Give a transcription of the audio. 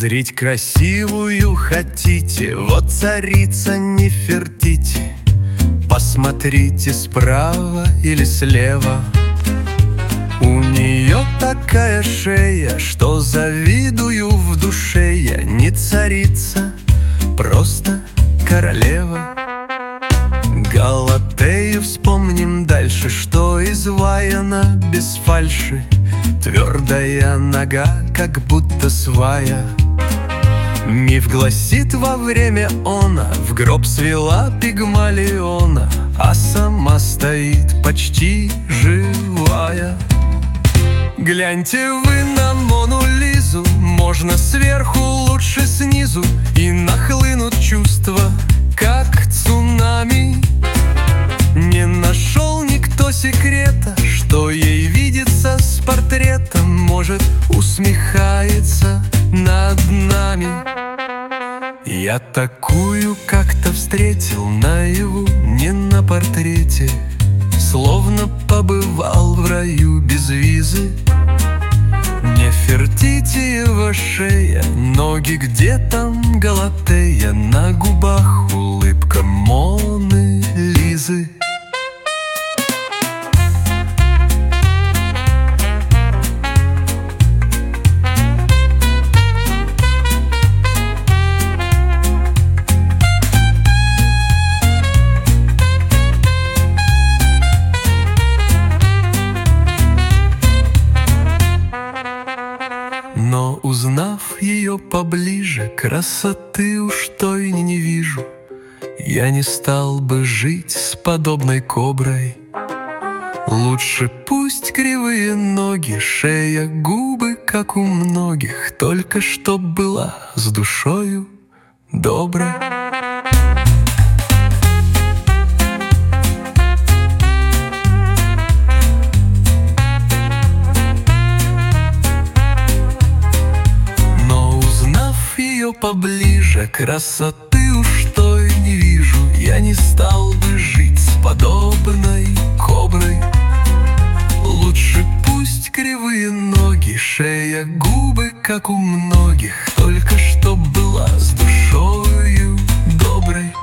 Узреть красивую хотите, вот царица Нефертити. Посмотрите справа или слева. У нее такая шея, что завидую в душе я. Не царица, просто королева. Галатею вспомним дальше, что изваяна без фальши. Твердая нога, как будто свая. Миф гласит, во время она в гроб свела Пигмалиона, а сама стоит почти живая. Гляньте вы на Мону Лизу, можно сверху, лучше снизу, и нахлынут чувства, как цунами. Не нашел никто секрета, что ей видится с портретом. Может, усмехается над нами. Я такую как-то встретил наяву, не на портрете, словно побывал в раю без визы. Нефертитиева шея, ноги где там Галатея, на губах улыбка Моны Лизы. Но, узнав ее поближе, красоты уж той не вижу. Я не стал бы жить с подобной коброй. Лучше пусть кривые ноги, шея, губы, как у многих, только чтоб была с душою доброй. Поближе, красоты уж той не вижу. Я не стал бы жить с подобной коброй. Лучше пусть кривые ноги, шея, губы, как у многих, только чтоб была с душою доброй.